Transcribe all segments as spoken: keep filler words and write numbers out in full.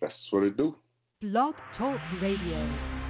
That's what it do. Blog Talk Radio.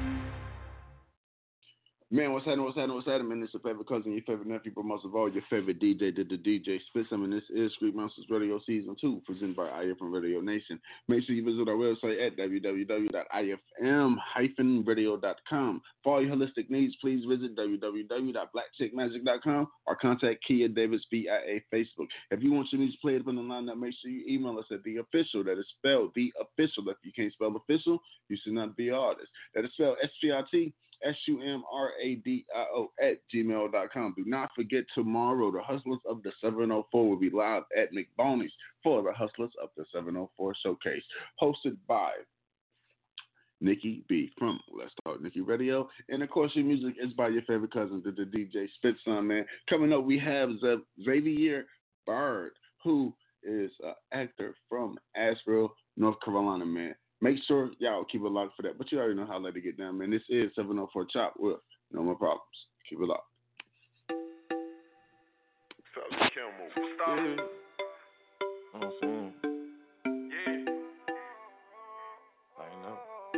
Man, what's happening, what's happening, what's happening, man? It's your favorite cousin, your favorite nephew, but most of all, your favorite D J, the, the D J Spitz. I mean, this is Street Monsters Radio Season two, presented by I F M Radio Nation. Make sure you visit our website at w w w dot i f m dash radio dot com. For all your holistic needs, please visit w w w dot black chick magic dot com or contact Kia Davis via Facebook. If you want your music played up in the lineup, make sure you email us at The Official. That is spelled The Official. If you can't spell official, you should not be an artist. That is spelled S T R T S U M R A D I O at gmail dot com. Do not forget, tomorrow, the Hustlers of the seven oh four will be live at McBoney's for the Hustlers of the seven oh four Showcase, hosted by Nikki B from Let's Talk Nikki Radio. And, of course, your music is by your favorite cousin, the, the D J Spitzson, man. Coming up, we have Xavier Byrd, who is an actor from Asheville, North Carolina, man. Make sure y'all keep it locked for that. But you already know how to let it get down, man. This is seven oh four Chop with No More Problems. Keep it locked. What's up, Kimmel? Stop. Yeah. I'm saying. Yeah. I know.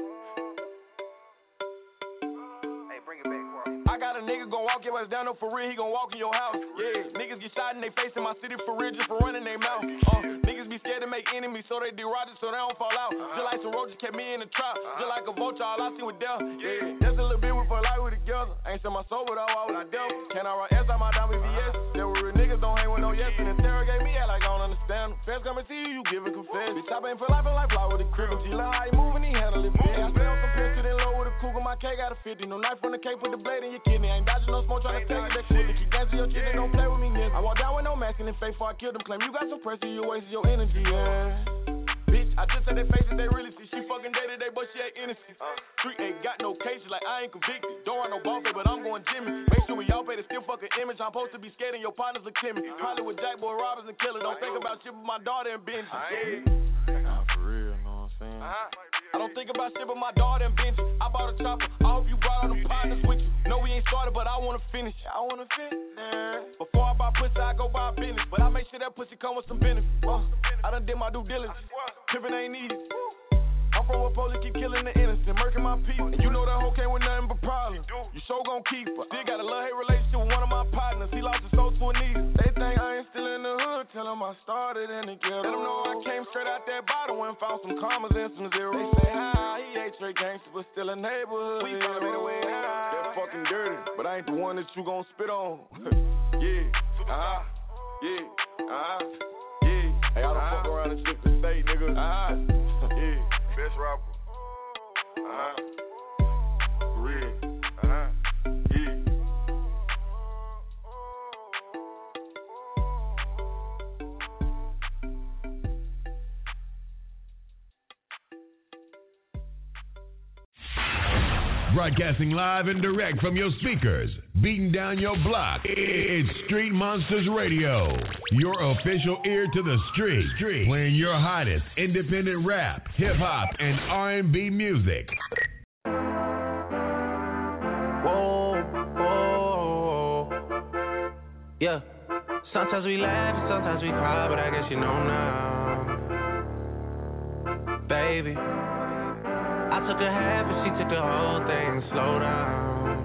Hey, bring it back, bro. I got a nigga gon' walk your ass down, no for real, he gon' walk in your house. Yeah, niggas get shot in they face in my city for real, just for running their mouth. Uh, niggas be scared to make enemies, so they deride it so they don't fall out. Just like some roaches kept me in the trap, just like a vulture, all I seen with death. Yeah, that's a little bit we for life with together. Ain't sell my soul, but I walk with I devil. Can I run S on my down with V S? There were real niggas, don't hang with no yes, and interrogate me, act like I don't understand them. Feds coming to you, you giving confess. Bitch, I been for life, and life fly with a crib. G love how he moving, he handle it. Hey, I stay on some picture, then low with a cougar. My K got a fifty, no knife on the cape with the blade in your kidney. Ain't dodging no smoke, tryna take it back quick. Keep dancing your chicken, don't play with me, nigga. I walk down with no mask in the face before I kill them. Claim you got some pressure, you wasted your energy, yeah. Bitch, I just said they faces, they really see. She fucking day to day, but she ain't innocent. Uh, Street ain't got no cases, like I ain't convicted. Don't want no ball pay, but I'm going Jimmy. Make sure we all pay the still fucking image. I'm supposed to be scared and your partners look timid. Probably with Jack Boy robbers and killers. Don't think about shit with my daughter and Benji. Nah, for real, know what I'm saying? Uh-huh. I don't think about shit with my daughter and Benji. I bought a chopper. I hope you brought all them partners with you. No, we ain't started, but I wanna finish. I wanna finish. Yeah. Before I buy pussy, I go buy business. But I make sure that pussy come with some benefits. Uh, I done did my due diligence. Trippin' ain't needed. I'm from where police keep killing the innocent, murking my people. And you know that hoe came with nothing but problems. You so gon' keep her. Still got a love-hate relationship with one of my partners. He lost his soul to a need. They think I ain't still in the hood. Tell them I started in the ghetto. Let them know I came straight out that bottle and found some commas and some zeros. They say hi, he ain't straight gangster, but still a neighborhood. We found it away high. That fucking dirty, but I ain't the one that you gon' spit on. Yeah, uh-huh, yeah, uh-huh, yeah. Hey, I don't uh-huh. fuck around and shit to say, nigga. Uh-huh, yeah. Best rapper. Uh-huh. For real. Uh-huh. Yeah. Broadcasting live and direct from your speakers, beating down your block. It's Street Monsters Radio, your official ear to the street, street. Playing your hottest independent rap, hip hop, and R and B music. Whoa, whoa, yeah. Sometimes we laugh and sometimes we cry, but I guess you know now, baby. I took a half and she took the whole thing. Slow down,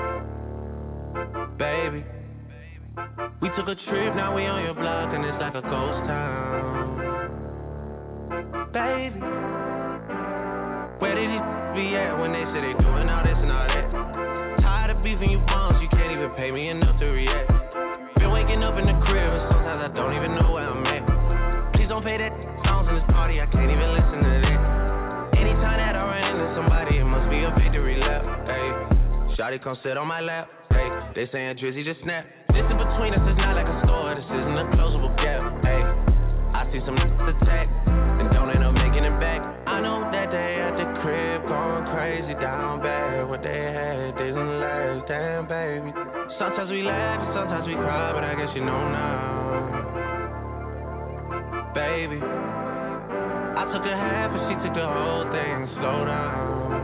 baby. We took a trip, now we on your block and it's like a ghost town, baby. Where did he be at when they say they doing all this and all that? Tired of beefing you bums, you can't even pay me enough to react. Been waking up in the crib and sometimes I don't even know where I'm at. Please don't pay that songs in this party, I can't even listen to that. Anytime that I run into somebody, it must be a victory lap. Hey, shawty come sit on my lap. Hey, they saying Drizzy just snap. This in between us is not like a store, this isn't a closable gap. Hey, I see some niggas attack and don't end up making it back. I know that they at the crib going crazy down bad. What they had didn't last, damn baby. Sometimes we laugh and sometimes we cry, but I guess you know now, baby. I took a half and she took the whole thing. Slow down,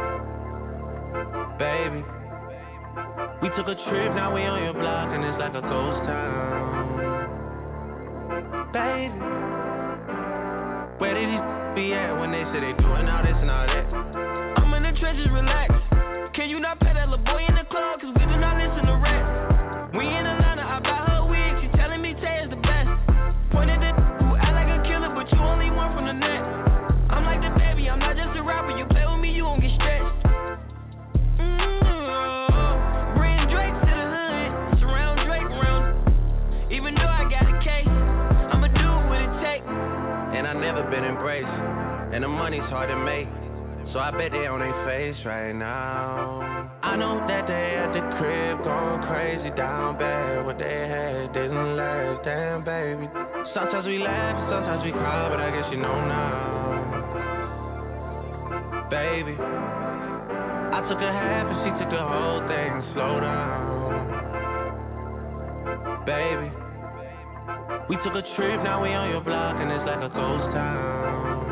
baby. We took a trip, now we on your block and it's like a ghost town, baby. Where did he be at when they say they doing all this and all that? I'm in the trenches, relax. Can you not pay that little boy in the club? Cause we do not listen to rap. We in Atlanta, I buy her wig. She telling me Tay is the best. Pointed at who act like a killer, but you only one from the net. I'm like the baby, I'm not just a rapper. You play with me, you won't get stretched. Mm-hmm. Bring Drake to the hood, surround Drake around. Even though I got a case, I'ma do what it takes. And I never been embraced, and the money's hard to make. So I bet they on their face right now. I know that they at the crib going crazy down bad. What they had didn't last, damn baby. Sometimes we laugh, sometimes we cry, but I guess you know now. Baby, I took a half and she took the whole thing. Slow down. Baby, we took a trip, now we on your block and it's like a ghost town.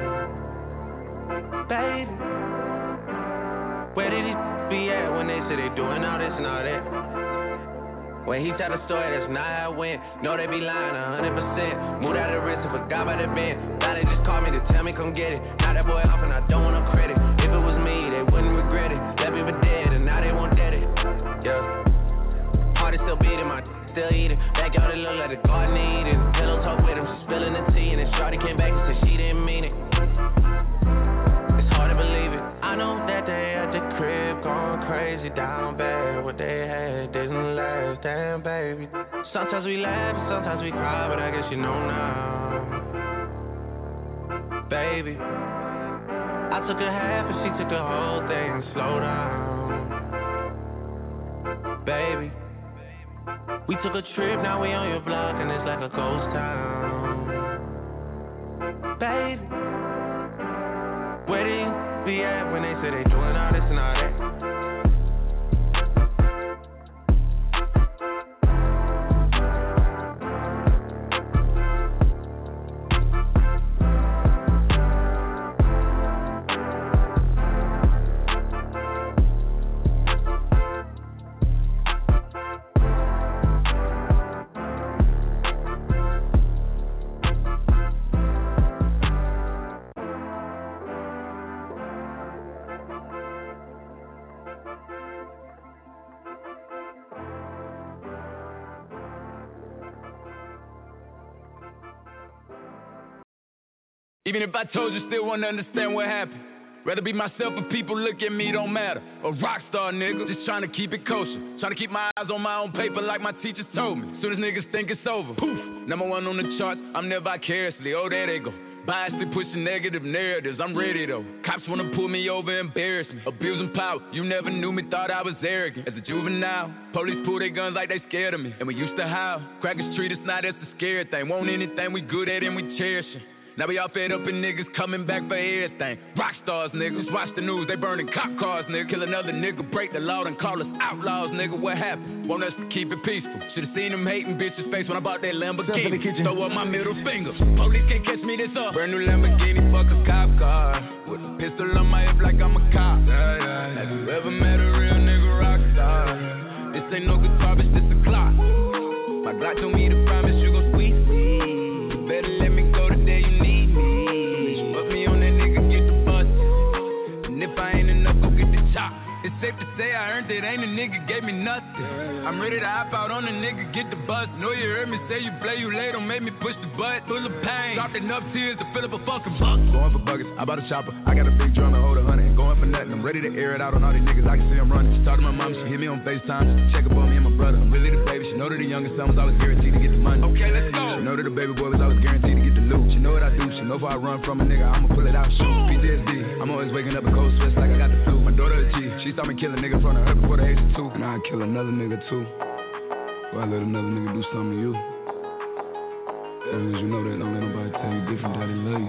Baby, where did he be at when they say they doing all this and all that? When he tell the story, that's not how it went. No, they be lying one hundred percent. Moved out of the wrist and forgot about the bend. Now they just call me to tell me come get it. Now that boy off and I don't want no credit. If it was me, they wouldn't regret it. Left me for dead and now they won't dead it. Yeah. Heart is still beating, my still eating. Backyard it look like the garden eating. Pillow talk with him, spilling the tea. And then Shorty came back and said she didn't mean it. Believe it. I know that they at the crib going crazy down bad. What they had didn't last, damn baby. Sometimes we laugh and sometimes we cry, but I guess you know now. Baby, I took a half and she took the whole thing. Slow down. Baby, we took a trip, now we on your block and it's like a ghost town. Baby, where do you be at when they say they doing all this and all that? Even if I told you, still wouldn't understand what happened. Rather be myself if people look at me, don't matter. A rock star nigga, just trying to keep it kosher. Trying to keep my eyes on my own paper like my teachers told me. Soon as niggas think it's over, poof, number one on the charts, I'm there vicariously, oh there they go. Biasly pushing negative narratives, I'm ready though. Cops wanna pull me over, embarrass me. Abusing power, you never knew me, thought I was arrogant. As a juvenile, police pull their guns like they scared of me. And we used to howl, crackers treat us not as the scary thing. Want anything we good at and we cherish it. Now we all fed up and niggas coming back for everything. Rock stars, niggas, watch the news, they burning cop cars, nigga. Kill another nigga, break the law and call us outlaws, nigga. What happened? Want us to keep it peaceful. Should've seen them hating bitches' face when I bought that Lamborghini. Throw up my middle finger. Police can't catch me this up. Brand new Lamborghini, fuck a cop car. With a pistol on my hip like I'm a cop. Yeah, yeah, yeah. Have you ever met a real nigga rock star? This ain't no guitar, bitch, this a clock. My Glock told me to promise you gon' squeeze me. You better let me go the day you need me. Put me on that nigga, get the bus. And if I ain't enough, go get the chop. It's safe to say I earned it, ain't a nigga gave me nothing. I'm ready to hop out on a nigga, get the bus. Know you heard me say you play, you late, don't make me push the butt. Full of pain, dropped enough tears to fill up a fucking buck. Going for buckets, I bought a chopper. I got a big drum and hold a hundred. Going for nothing, I'm ready to air it out on all these niggas, I can see them running. She talked to my mom, she hit me on FaceTime, check up on me and my brother. I'm really the baby, she know that the youngest son was always guaranteed to get the money. Okay, let's go. She know that the baby boy was always guaranteed to get the loot. She know what I do, she know if I run from a nigga, I'ma pull it out, shoot. P T S D, I'm always waking up in cold sweats like I got the flu. My daughter a G, she saw me kill a nigga in front of her before the age of two. And I'd kill another nigga too. Or I let another nigga do something to you. As long as you know that, don't let nobody tell you different, that they love you.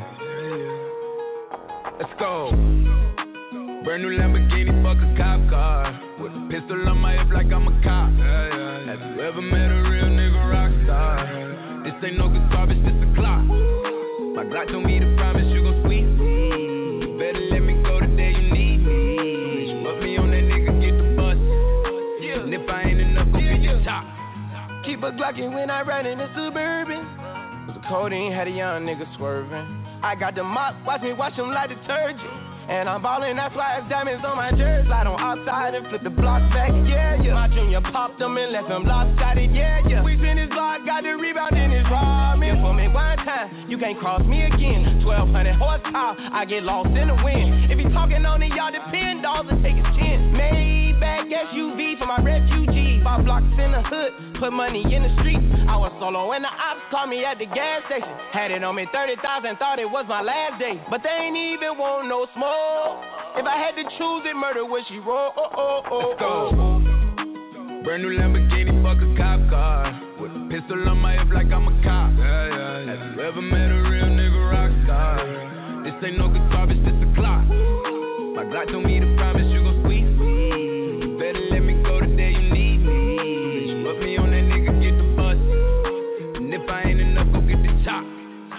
Let's go. Brand new Lamborghini, fuck a cop car. With a pistol on my hip like I'm a cop. Yeah, yeah, yeah. Have you ever met a real nigga rock star? This ain't no guitar, bitch, this a clock. My Glock told me to promise you gon' squeeze me. You better let me go the day you need me. Put me on that nigga, get the bus. Yeah. And if I ain't enough, go get your top. Keep a Glockin' when I ride in the Suburban. Cause the codeine had a young nigga swerving. I got the mop, watch me wash them like detergent. And I'm ballin', that's why it's diamonds on my jersey. Slide on outside and flip the blocks back, yeah, yeah. My junior popped them and left them lopsided, yeah, yeah. We in his block, got the rebound in his ramen. For me one time, you can't cross me again. twelve hundred horsepower, I get lost in the wind. If he talking on it, y'all depend, dolls and take his chin. Maybach S U V for my refugee. Five blocks in the hood, put money in the streets. I was solo and the ops called me at the gas station. Had it on me thirty thousand, thought it was my last day. But they ain't even want no smoke. If I had to choose it, murder would she roll? Oh, oh, oh, Let's go. Brand new Lamborghini, fuck a cop car. With a pistol on my hip like I'm a cop. Yeah, yeah, yeah. Have you ever met a real nigga rock star? This ain't no guitar, bitch, this a clock. My Glock told me to promise you gon' squeeze me. You better let me go the day you need me. Bitch, put me on that nigga, get the bus. And if I ain't enough, go get the chop.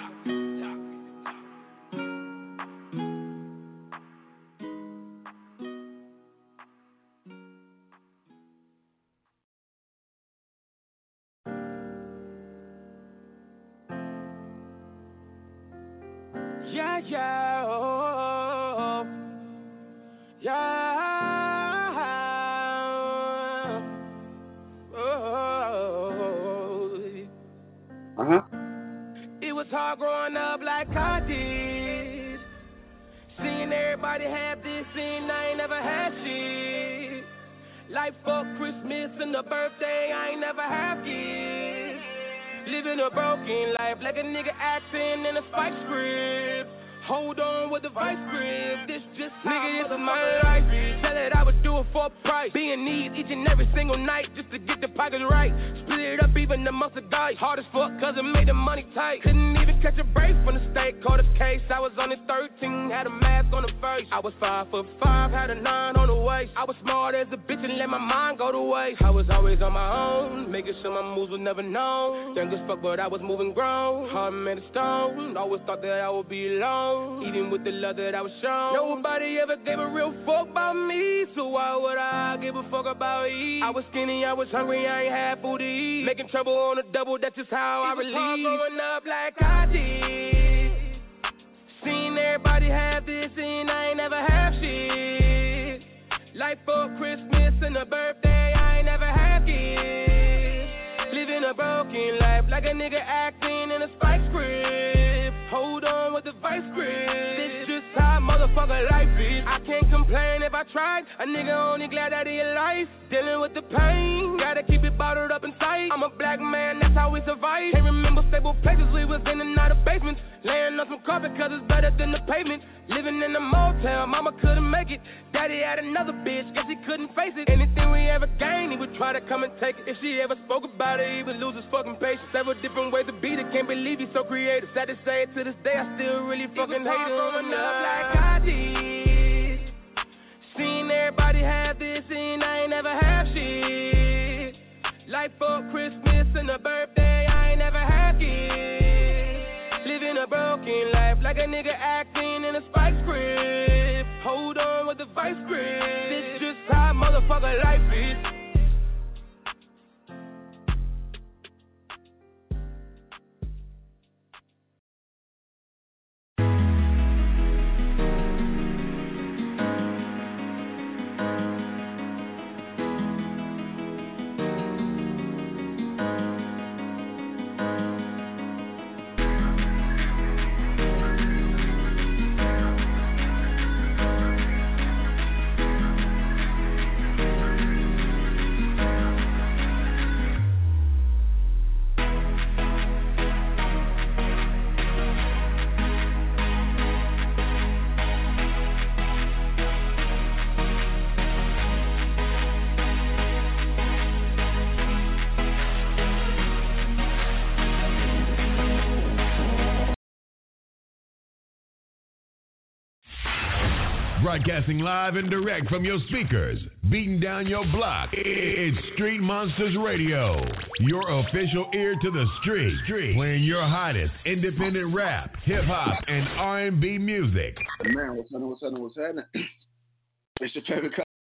Yeah, yeah, oh, yeah, oh. Uh-huh. It was hard growing up like I did. Seeing everybody have this and I ain't never had shit. Like for Christmas and the birthday, I ain't never have gifts. Living a broken life like a nigga acting in a spike script. Hold on with the vice grip. This just nigga, this is my life. Tell it I would do it for a price. Being needs each and every single night just to get the pockets right. Split it up even amongst the dice. Hard as fuck cause it made the money tight. Couldn't even catch a break from the state caught a case. I was only thirteen, had a mask on the face. I was five foot five, had a nine on the waist. I was smart as a bitch and let my mind go to waste. I was always on my own, making sure my moves were never known. Young as fuck but I was moving grown. Heart made of stone, always thought that I would be alone. Even with the love that I was shown, nobody ever gave a real fuck about me. So why would I give a fuck about E? I was skinny, I was hungry, I ain't had food to eat. Making trouble on the double, that's just how I relieve. Growing up like I did. Seen everybody have this and I ain't never have shit. Like for Christmas and a birthday, I ain't never have gifts. Living a broken life like a nigga acting in a spike script. Hold on with the vice grip. This just how motherfucker life is. I can't complain if I tried. A nigga only glad that he alive. Dealing with the pain, gotta keep it bottled up and tight. I'm a black man, that's how we survive. Can't remember stable places we was in and out of basements. Laying on some carpet cause it's better than the pavement. Living in a motel, mama couldn't make it. Daddy had another bitch, guess he couldn't face it. Anything we ever gained, he would try to come and take it. If she ever spoke about it, he would lose his fucking patience. Several different ways to beat it, can't believe he's so creative. Sad to say it, to this day, I still really fucking hate it. Growing up like I did. Seen everybody have this and I ain't never have shit. Like for Christmas and a birthday, I ain't never have gifts. Living a broken life like a nigga acting in a spike script. Hold on with the vice grip. This just how motherfucker life is. Broadcasting live and direct from your speakers, beating down your block. It's Street Monsters Radio, your official ear to the street, street. Playing your hottest independent rap, hip hop, and R and B music. Man, what's happening? What's happening? What's happening? It's your favorite cousin,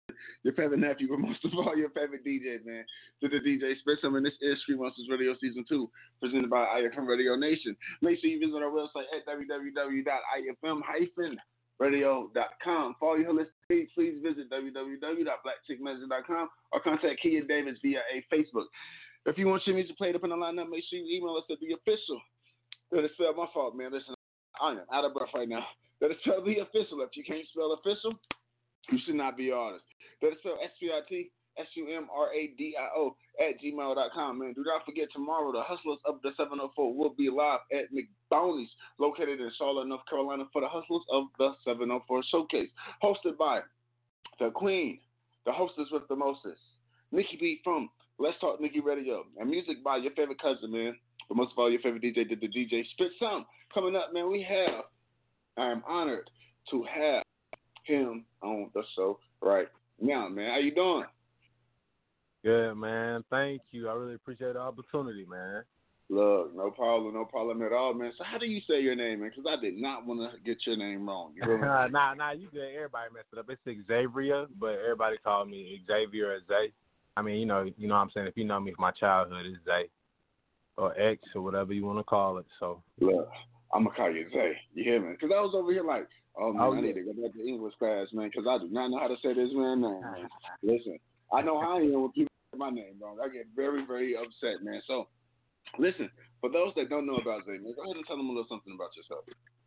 your favorite nephew, but most of all, your favorite D J, man, to the D J Spit Some, and this is Street Monsters Radio Season two, presented by I F M Radio Nation. Make sure you visit our website at w w w dot i f m dash radio dot com. For all your holistic needs, please visit w w w dot black chick magic dot com or contact Kia Davis via a Facebook. If you want your music played up in the lineup, make sure you email us at the official. That is spelled my fault, man. Listen, I am out of breath right now. That is spelled the official. If you can't spell official, you should not be honest. That is spelled S P I T S U M R A D I O at gmail dot com, man. Do not forget, tomorrow, the Hustlers of the seven oh four will be live at McBoney's, located in Charlotte, North Carolina, for the Hustlers of the seven oh four Showcase, hosted by the Queen, the hostess with the mostest, Nikki B from Let's Talk Nikki Radio, and music by your favorite cousin, man. But most of all, your favorite D J did the D J Spit Some. Coming up, man, we have, I am honored to have him on the show right now, man. How you doing? Good, man. Thank you. I really appreciate the opportunity, man. Look, no problem, no problem at all, man. So how do you say your name, man? Because I did not want to get your name wrong. You know nah, nah, you good. Everybody messed it up. It's Xavier, but everybody called me Xavier or Zay. I mean, you know, you know what I'm saying? If you know me from my childhood, it's Zay or X or whatever you want to call it. So look, I'm going to call you Zay. You hear me? Because I was over here like, oh, man, oh, I yeah. need to go back to English class, man, because I do not know how to say this man's name, man. Listen, I know how I am when people say my name wrong. I get very, very upset, man. So, listen, for those that don't know about Zay, man, go ahead and tell them a little something about yourself.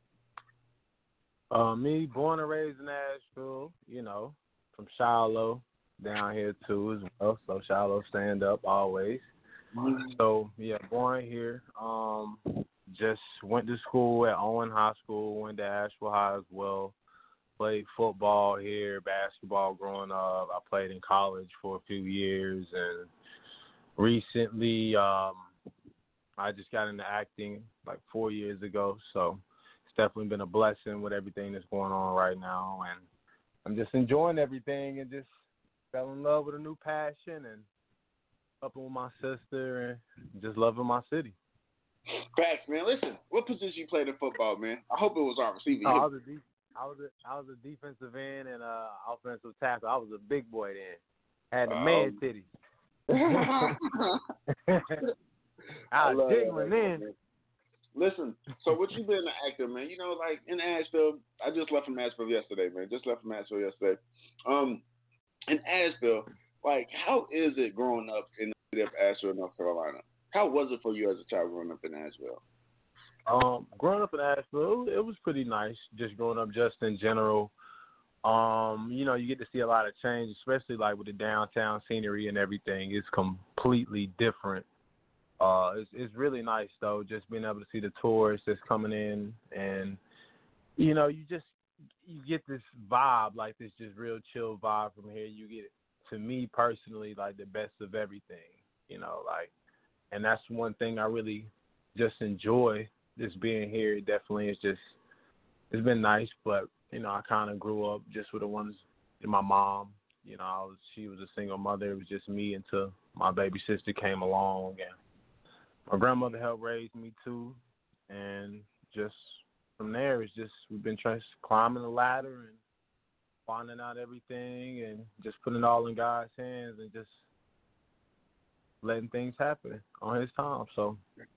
Uh, me, born and raised in Nashville, you know, from Shiloh down here too as well. So Shiloh stand up always. Mm-hmm. So yeah, born here. Um, just went to school at Owen High School. Went to Asheville High as well. Played football here, basketball growing up. I played in college for a few years, and recently um, I just got into acting like four years ago. So it's definitely been a blessing with everything that's going on right now, and I'm just enjoying everything and just fell in love with a new passion and helping with my sister and just loving my city. Facts, man. Listen, what position you played in football, man? I hope it was our receiving. Oh, I was a deep, I was a, I was a defensive end and uh, offensive tackle. I was a big boy then. Had the um, man titties. I was jiggling then. Listen, so what you been an actor, man? You know, like in Asheville, I just left from Asheville yesterday, man. Just left from Asheville yesterday. Um, in Asheville, like, how is it growing up in the city of Asheville, North Carolina? How was it for you as a child growing up in Asheville? Um, growing up in Asheville, it was pretty nice. Just growing up, just in general. Um, you know, you get to see a lot of change, especially like with the downtown scenery and everything. It's completely different. Uh, it's, it's really nice though, just being able to see the tourists that's coming in, and you know, you just you get this vibe, like this just real chill vibe from here. You get, to me personally, like the best of everything, you know, like, and that's one thing I really just enjoy, just being here. It definitely is just, it's been nice, but you know, I kind of grew up just with the ones, my mom, you know, I was, she was a single mother. It was just me until my baby sister came along, and my grandmother helped raise me too, and just from there, it's just we've been trying climbing the ladder and finding out everything and just putting it all in God's hands and just letting things happen on His time. So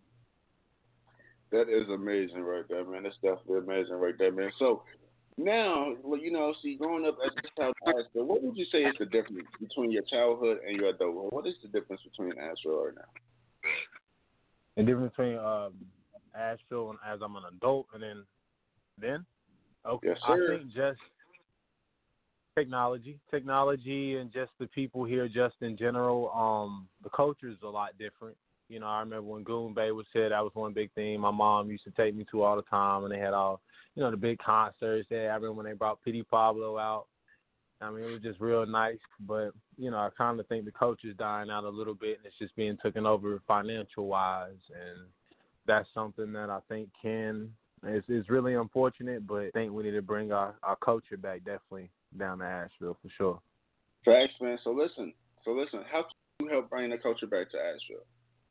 that is amazing right there, man. That's definitely amazing right there, man. So now, you know, see, growing up as a child, what would you say is the difference between your childhood and your adulthood? What is the difference between Asheville right now? The difference between um, Asheville and as I'm an adult and then then? Okay. Yes, sir. I think just technology. Technology and just the people here just in general. Um, the culture is a lot different. You know, I remember when Goon Bay was here, that was one big thing my mom used to take me to all the time, and they had all, you know, the big concerts there. I remember when they brought Petey Pablo out. I mean, it was just real nice, but, you know, I kind of think the culture's dying out a little bit, and it's just being taken over financial-wise, and that's something that I think can, it's, it's really unfortunate, but I think we need to bring our, our culture back definitely down to Asheville for sure. Facts, man. So listen, so listen, how can you help bring the culture back to Asheville?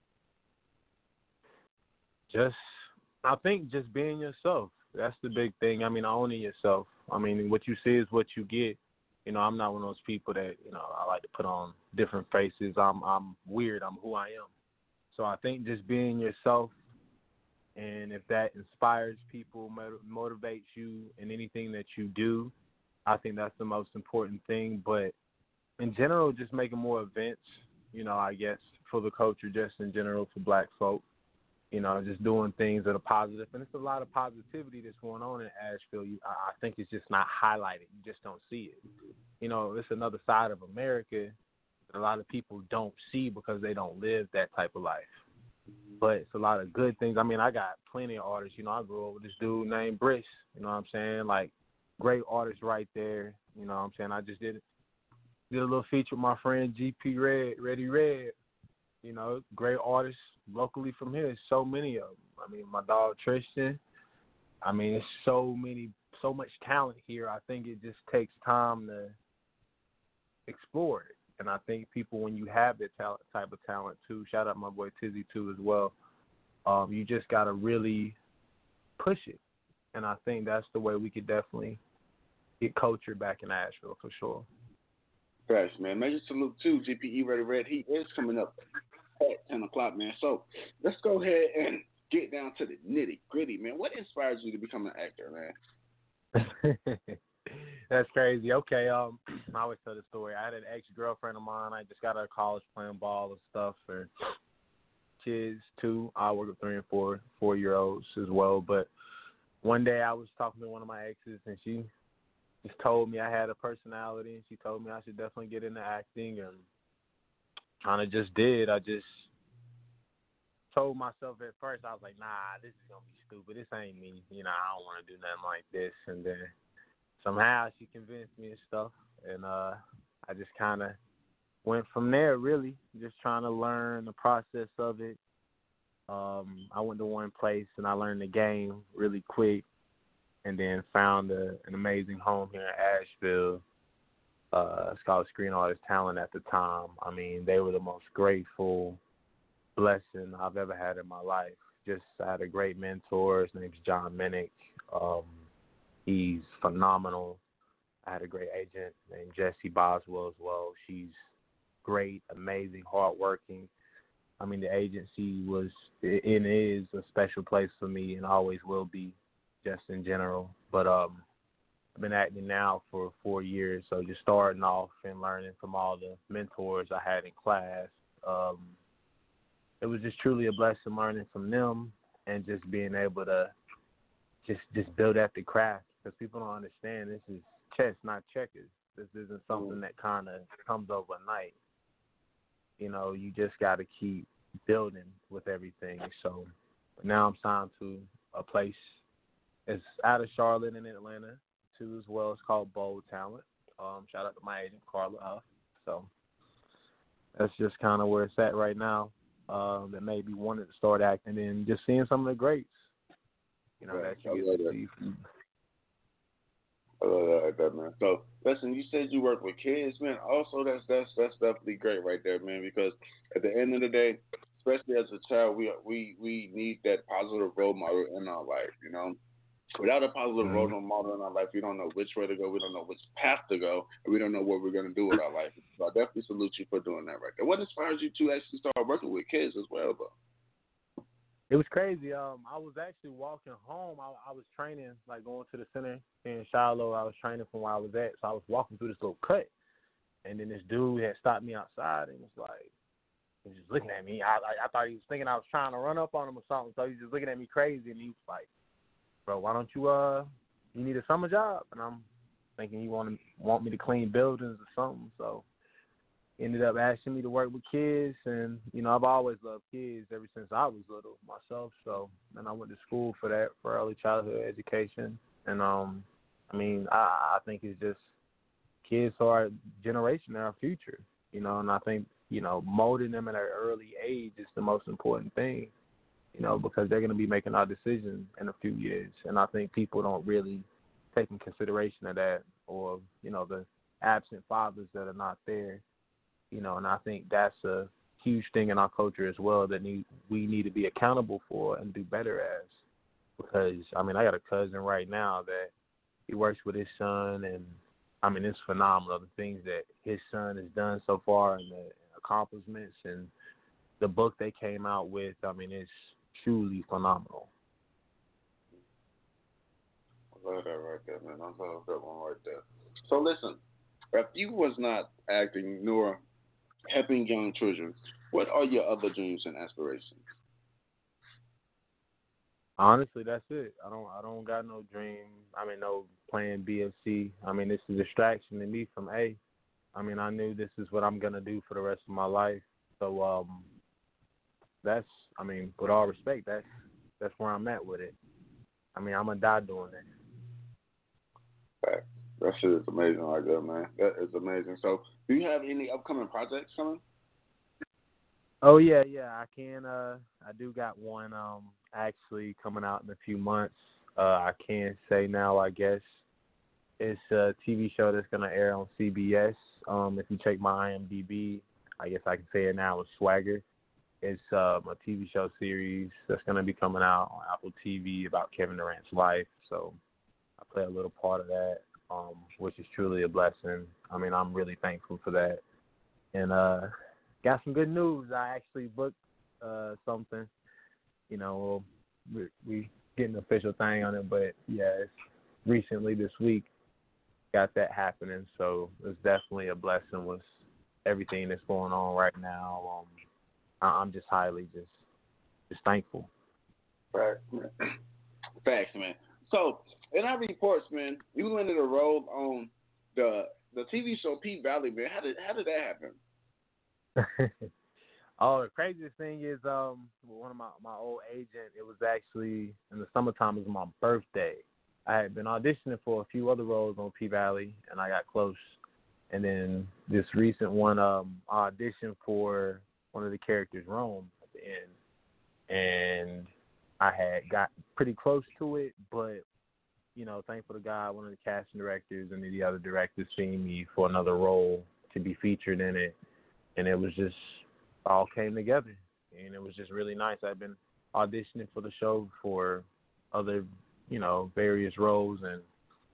Just, I think just being yourself. That's the big thing. I mean, owning yourself. I mean, what you see is what you get. You know, I'm not one of those people that, you know, I like to put on different faces. I'm I'm weird. I'm who I am. So I think just being yourself, and if that inspires people, motivates you in anything that you do, I think that's the most important thing. But in general, just making more events, you know, I guess, for the culture, just in general for black folk. You know, just doing things that are positive. And it's a lot of positivity that's going on in Asheville. You, I think it's just not highlighted. You just don't see it. You know, it's another side of America that a lot of people don't see because they don't live that type of life. But it's a lot of good things. I mean, I got plenty of artists. You know, I grew up with this dude named Briss. You know what I'm saying? Like, great artists right there. You know what I'm saying? I just did, did a little feature with my friend G P Red, Ready Red. You know, great artists locally from here. So many of them. I mean, my dog Tristan. I mean, there's so many, so much talent here. I think it just takes time to explore it. And I think people, when you have that talent, type of talent too, shout out my boy Tizzy too as well, um, you just got to really push it. And I think that's the way we could definitely get culture back in Asheville for sure. Thanks, man. Major salute to G P E Ready Red. He is coming up at ten o'clock, man. So let's go ahead and get down to the nitty gritty, man. What inspires you to become an actor, man? That's crazy. Okay, um, I always tell the story. I had an ex-girlfriend of mine. I just got out of college playing ball and stuff, and kids too. I work with three and four four-year-olds as well. But one day I was talking to one of my exes, and she just told me I had a personality, and she told me I should definitely get into acting, and kind of just did. I just told myself at first, I was like, nah, this is going to be stupid. This ain't me. You know, I don't want to do nothing like this. And then somehow she convinced me and stuff, and uh, I just kind of went from there, really, just trying to learn the process of it. Um, I went to one place, and I learned the game really quick, and then found a, an amazing home here in Asheville. Uh, it's called Screen Artist Talent at the time. I mean, they were the most grateful blessing I've ever had in my life. Just I had a great mentor. His name's John Minnick. Um, he's phenomenal. I had a great agent named Jessie Boswell as well. She's great, amazing, hardworking. I mean, the agency was and is a special place for me and always will be, just in general. But um, I've been acting now for four years, so just starting off and learning from all the mentors I had in class. Um, it was just truly a blessing learning from them and just being able to just just build at the craft, because people don't understand this is chess, not checkers. This isn't something that kind of comes overnight. You know, you just got to keep building with everything. So now I'm signed to a place. It's out of Charlotte and Atlanta too as well. It's called Bold Talent. Um, shout out to my agent Carla Huff. So that's just kind of where it's at right now. Um, that made me wanted to start acting and just seeing some of the greats. You know, right. that you get to see from. I love that like that, man. So, listen, you said you work with kids, man. Also, that's that's that's definitely great right there, man. Because at the end of the day, especially as a child, we we we need that positive role model in our life. You know, without a positive mm-hmm. role model in our life, we don't know which way to go. We don't know which path to go, and we don't know what we're gonna do with our life. So, I definitely salute you for doing that right there. What inspires you to actually start working with kids as well, though? It was crazy. Um, I was actually walking home. I, I was training, like going to the center in Shiloh. I was training from where I was at, so I was walking through this little cut, and then this dude had stopped me outside and was like, he was just looking at me. I, I I thought he was thinking I was trying to run up on him or something, so he was just looking at me crazy, and he was like, "Bro, why don't you uh, you need a summer job?" And I'm thinking he want want me to clean buildings or something, so. Ended up asking me to work with kids, and, you know, I've always loved kids ever since I was little myself, so, and I went to school for that, for early childhood education, and, um, I mean, I, I think it's just kids are our generation, they're our future, you know, and I think, you know, molding them at an early age is the most important thing, you know, because they're going to be making our decisions in a few years, and I think people don't really take in consideration of that, or, you know, the absent fathers that are not there. You know, and I think that's a huge thing in our culture as well that need, we need to be accountable for and do better as. Because, I mean, I got a cousin right now that he works with his son, and I mean, it's phenomenal, the things that his son has done so far and the accomplishments and the book they came out with. I mean, it's truly phenomenal. I love that right there, man. I love that one right there. So listen, if you was not acting nor helping young children, what are your other dreams and aspirations? Honestly, that's it. I don't I don't got no dream. I mean, no playing B F C. I mean, it's a distraction to me from A. I mean, I knew this is what I'm going to do for the rest of my life. So um, that's, I mean, with all respect, that's, that's where I'm at with it. I mean, I'm going to die doing it. Right. That shit is amazing right there, man. That is amazing. So, do you have any upcoming projects coming? Oh yeah, yeah. I can. Uh, I do got one um actually coming out in a few months. Uh, I can say now, I guess it's a T V show that's gonna air on C B S. Um, if you check my I M D B, I guess I can say it now. It's Swagger. It's um, a T V show series that's gonna be coming out on Apple T V about Kevin Durant's life. So I play a little part of that, um, which is truly a blessing. I mean, I'm really thankful for that. And uh. Got some good news. I actually booked uh, something. You know, we, we getting an official thing on it, but yeah, it's recently this week got that happening. So it's definitely a blessing with everything that's going on right now. Um, I, I'm just highly just just thankful. Right. Facts, man. So in our reports, man, you landed a role on the the T V show P Valley, man. How did how did that happen? Oh, the craziest thing is um one of my, my old agent, it was actually in the summertime, it was my birthday. I had been auditioning for a few other roles on P Valley and I got close. And then this recent one, um I auditioned for one of the characters, Rome, at the end. And I had got pretty close to it, but you know, thankful to God, one of the casting directors and the other directors seen me for another role to be featured in it. And it was just all came together, and it was just really nice. I've been auditioning for the show for other, you know, various roles, and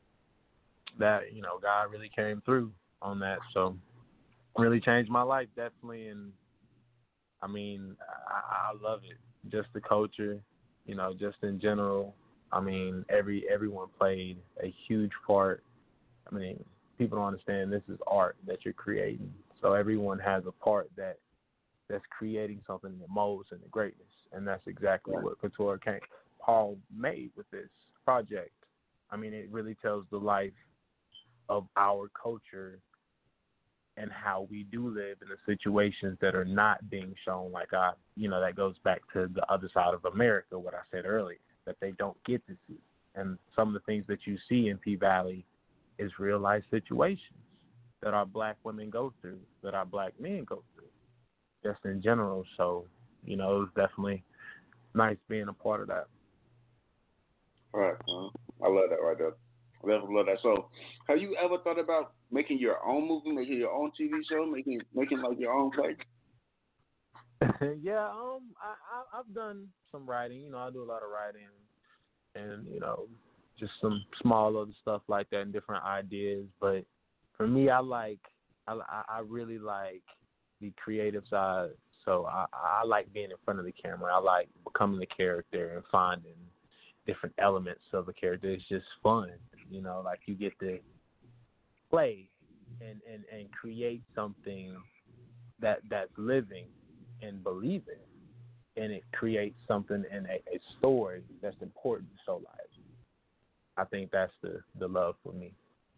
that, you know, God really came through on that. So really changed my life, definitely. And I mean, I, I love it. Just the culture, you know, just in general. I mean, every everyone played a huge part. I mean, people don't understand this is art that you're creating. So everyone has a part that that's creating something that molds into greatness, and that's exactly right. what Couture came, Paul made with this project. I mean, it really tells the life of our culture and how we do live in the situations that are not being shown. Like I, you know, that goes back to the other side of America, what I said earlier, that they don't get to see. And some of the things that you see in P Valley is real life situations that our black women go through, that our black men go through, just in general. So, you know, it was definitely nice being a part of that. All right. Uh, I love that right there. I definitely love that. So, have you ever thought about making your own movie, making your own T V show, making making like your own play? yeah, um, I, I I've done some writing. You know, I do a lot of writing, and you know, just some small other stuff like that and different ideas. But for me, I like, I, I really like the creative side. So I, I like being in front of the camera. I like becoming the character and finding different elements of a character. It's just fun, you know, like you get to play and, and, and create something that that's living and believing, and it creates something in a, a story that's important to show life. I think that's the, the love for me.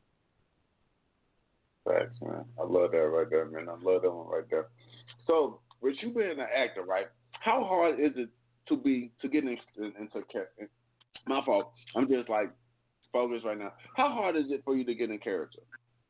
Thanks, man. I love that right there, man. I love that one right there. So, with you being an actor, right? How hard is it to be to get into into character? My fault. I'm just like focused right now. How hard is it for you to get in character?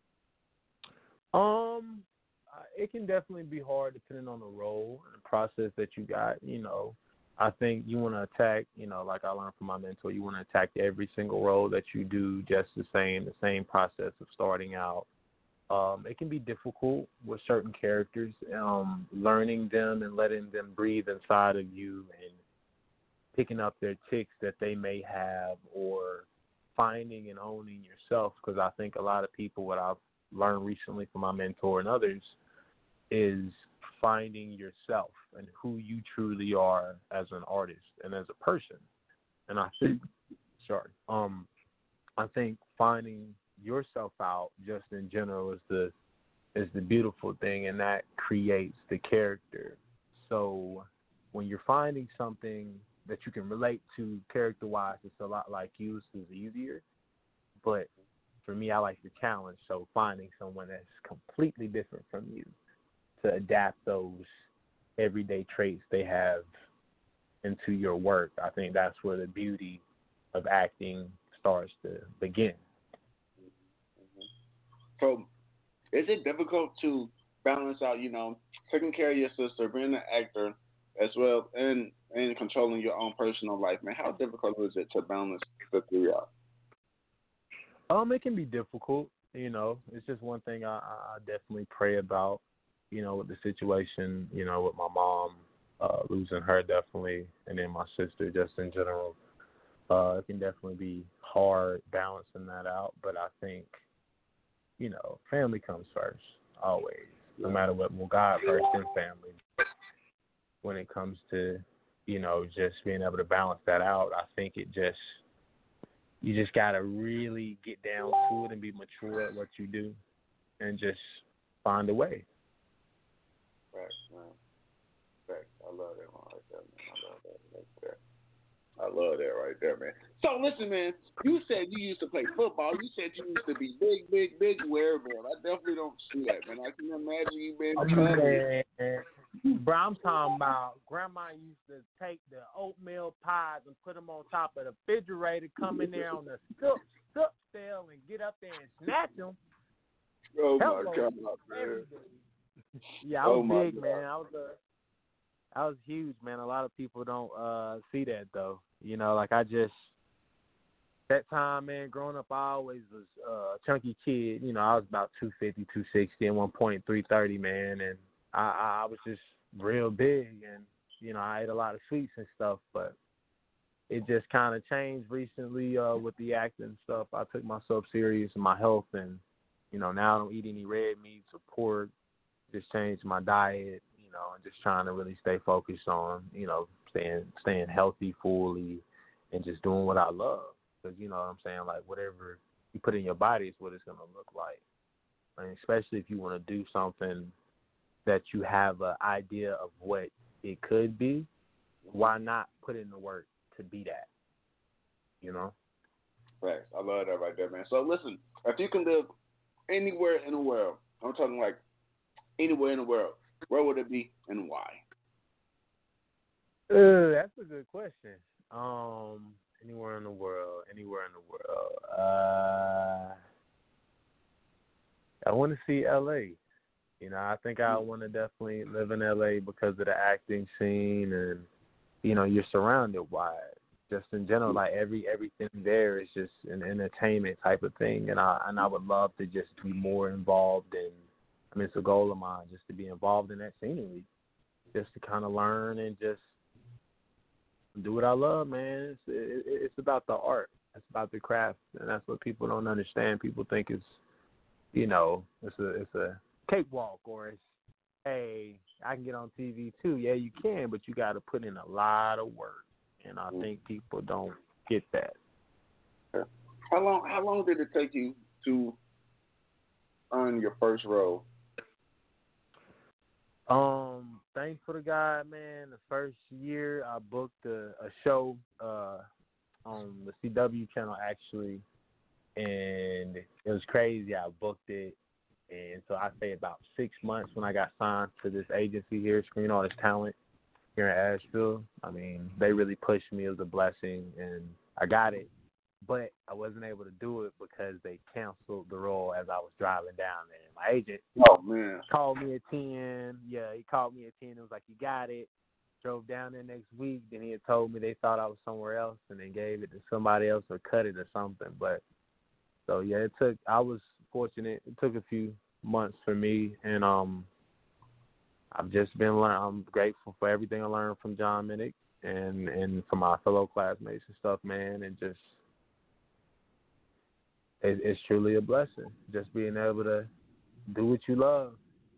Um, it can definitely be hard depending on the role and the process that you got. You know, I think you want to attack. You know, like I learned from my mentor, you want to attack every single role that you do just the same, the same process of starting out. Um, it can be difficult with certain characters, um, learning them and letting them breathe inside of you and picking up their tics that they may have, or finding and owning yourself, because I think a lot of people, what I've learned recently from my mentor and others, is finding yourself and who you truly are as an artist and as a person. And I think, sorry, um, I think finding yourself out just in general is the is the beautiful thing, and that creates the character. So when you're finding something that you can relate to character-wise, it's a lot like you, so it's easier. But for me, I like the challenge. So finding someone that's completely different from you to adapt those everyday traits they have into your work, I think that's where the beauty of acting starts to begin. So is it difficult to balance out, you know, taking care of your sister, being an actor, as well, and, and controlling your own personal life, man? How difficult is it to balance the three out? Um, it can be difficult, you know. It's just one thing I, I definitely pray about, you know, with the situation, you know, with my mom, uh, losing her definitely, and then my sister just in general. Uh, it can definitely be hard balancing that out, but I think, you know, family comes first, always, no matter what. Well, God first and family. When it comes to, you know, just being able to balance that out, I think it just, you just got to really get down to it and be mature at what you do and just find a way. Right, man. Right. I love that one right there, man. I love that right there. I love that right there, man. So, listen, man, you said you used to play football. You said you used to be big, big, big wearable. I definitely don't see that, man. I can imagine you being traveling. Bro, I'm talking about Grandma used to take the oatmeal pies and put them on top of the refrigerator, come in there on the stuff, stuff sale and get up there and snatch them. Oh, Hello, my God, man. Yeah, I was oh big, man. I was a, I was huge, man. A lot of people don't uh, see that, though. You know, like I just, that time, man, growing up, I always was uh, a chunky kid. You know, I was about two fifty, two sixty, and one point three thirty, man, and I, I was just real big, and, you know, I ate a lot of sweets and stuff, but it just kind of changed recently uh, with the acting and stuff. I took myself serious in my health, and, you know, now I don't eat any red meats or pork, just changed my diet, you know, and just trying to really stay focused on, you know, staying staying healthy fully and just doing what I love. Because, you know what I'm saying, like, whatever you put in your body is what it's going to look like. I mean, especially if you want to do something that you have an idea of what it could be, why not put in the work to be that, you know? Right. I love that right there, man. So, listen, if you can live anywhere in the world, I'm talking like anywhere in the world, where would it be and why? Uh, that's a good question. Um, anywhere in the world, anywhere in the world. Uh, I want to see L A. You know, I think I want to definitely live in L A because of the acting scene, and, you know, you're surrounded by it. Just in general, like every everything there is just an entertainment type of thing, and I and I would love to just be more involved in. I mean, it's a goal of mine just to be involved in that scenery, just to kind of learn and just do what I love, man. It's it, it's about the art, it's about the craft, and that's what people don't understand. People think it's, you know, it's a it's a cakewalk, or it's, hey, I can get on T V too. Yeah, you can, but you got to put in a lot of work, and I think people don't get that. How long? How long did it take you to earn your first role? Um, thankful to God, man. The first year I booked a, a show uh, on the C W channel, actually, and it was crazy. I booked it. And so I say about six months when I got signed to this agency here, Screen Artist Talent, here in Asheville. I mean, they really pushed me. It was a blessing, and I got it. But I wasn't able to do it because they canceled the role as I was driving down there. My agent oh, man. called me at ten. Yeah, he called me at ten. It was like, you got it. Drove down there next week. Then he had told me they thought I was somewhere else and then gave it to somebody else or cut it or something. But so, yeah, it took – I was – fortunate. It took a few months for me, and um, I've just been learning. I'm grateful for everything I learned from John Minnick and and from my fellow classmates and stuff, man. And just it, it's truly a blessing just being able to do what you love.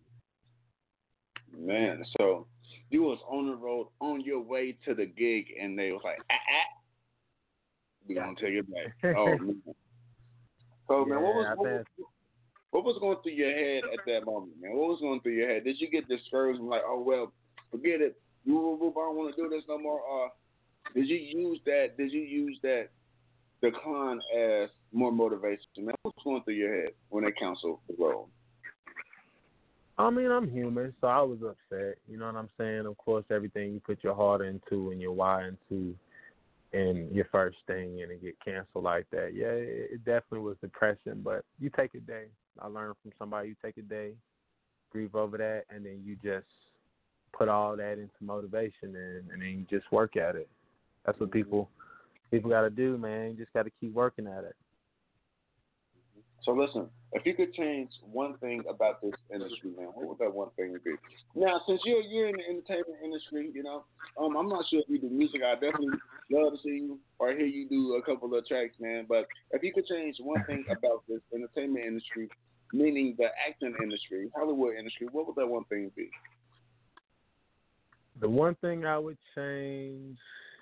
Man, so you was on the road on your way to the gig, and they was like, ah, ah. We gonna take it back. Oh man. So man, what was what was, what was going through your head at that moment, man? What was going through your head? Did you get discouraged and like, oh well, forget it, I don't want to do this no more? Or did you use that? Did you use that decline as more motivation, man? What was going through your head when they canceled the road? I mean, I'm human, so I was upset. You know what I'm saying? Of course, everything you put your heart into and your why into, and your first thing, and it get canceled like that. Yeah, it, it definitely was depressing, but you take a day. I learned from somebody. You take a day, grieve over that, and then you just put all that into motivation, and, and then you just work at it. That's what people people got to do, man. You just got to keep working at it. So listen, if you could change one thing about this industry, man, what would that one thing be? Now, since you're you're in the entertainment industry, you know, um, I'm not sure if you do music. I definitely love to see you or hear you do a couple of tracks, man. But if you could change one thing about this entertainment industry, meaning the acting industry, Hollywood industry, what would that one thing be? The one thing I would change,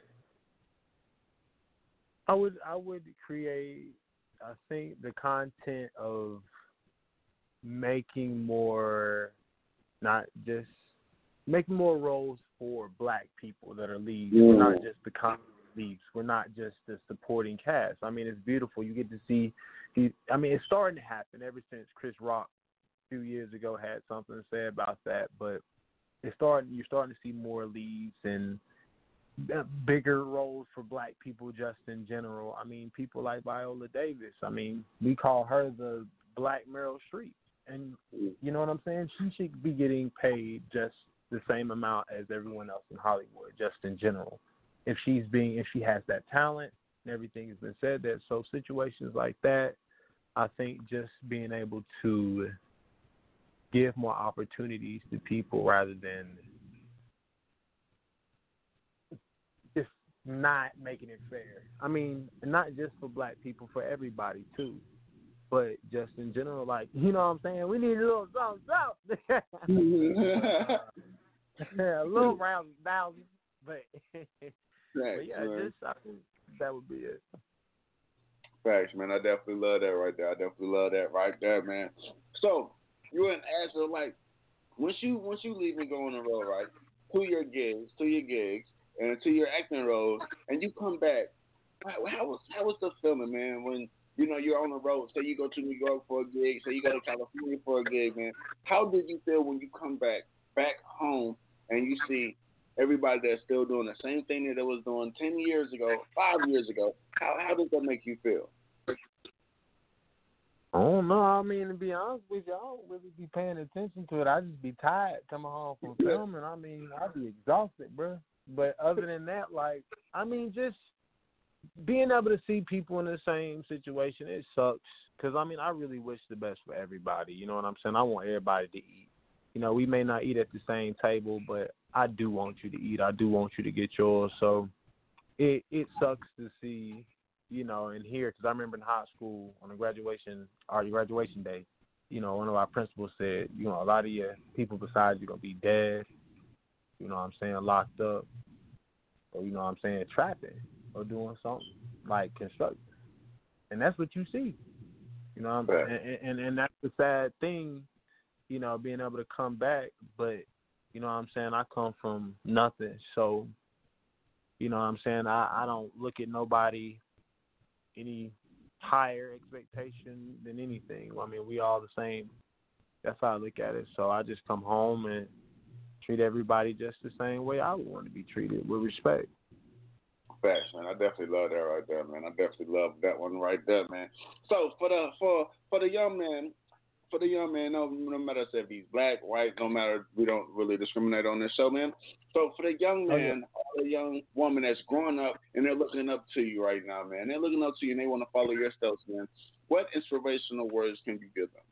I would I would create. I think the content of making more, not just making more roles for black people that are leads. Yeah. We're not just the comedy leads. We're not just the supporting cast. I mean, it's beautiful. You get to see. He, I mean, it's starting to happen ever since Chris Rock a few years ago had something to say about that. But it's starting. You're starting to see more leads and bigger roles for black people just in general. I mean, people like Viola Davis. I mean, we call her the Black Meryl Streep. And you know what I'm saying? She should be getting paid just the same amount as everyone else in Hollywood, just in general. If she's being, if she has that talent and everything has been said that. So situations like that, I think just being able to give more opportunities to people rather than not making it fair. I mean, not just for black people, for everybody too. But just in general, like, you know what I'm saying? We need a little something, something. A little round thousand. But, but yeah, man. Just I think that would be it. Thanks, man. I definitely love that right there. I definitely love that right there, man. So you and Asheville, like, once you once you leave and go on the road, right? To your gigs, to your gigs. And to your acting roles, and you come back. How, how was how was the feeling, man? When you know you're on the road, say you go to New York for a gig, say you go to California for a gig, man. How did you feel when you come back back home and you see everybody that's still doing the same thing that they was doing ten years ago, five years ago? How how does that make you feel? I don't know. I mean, to be honest with you, I don't really be paying attention to it. I just be tired coming home from filming. I mean, I be exhausted, bro. But other than that, like, I mean, just being able to see people in the same situation, it sucks. Because, I mean, I really wish the best for everybody. You know what I'm saying? I want everybody to eat. You know, we may not eat at the same table, but I do want you to eat. I do want you to get yours. So it it sucks to see, you know, and hear. Because I remember in high school on the graduation, our graduation day, you know, one of our principals said, you know, a lot of your people besides you are going to be dead. You know what I'm saying, locked up, or, you know what I'm saying, trapping, or doing something like construction. And that's what you see. You know what I'm saying? And, and, and that's the sad thing, you know, being able to come back. But, you know what I'm saying, I come from nothing. So, you know what I'm saying, I, I don't look at nobody any higher expectation than anything. I mean, we all the same. That's how I look at it. So I just come home and treat everybody just the same way I would want to be treated, with respect. Facts, man. I definitely love that right there, man. I definitely love that one right there, man. So for the for for the young man, for the young man, no, no matter if he's black, white, no matter, we don't really discriminate on this show, man. So for the young man, oh, yeah. or the young woman that's growing up and they're looking up to you right now, man. They're looking up to you and they want to follow your steps, man. What inspirational words can you give them?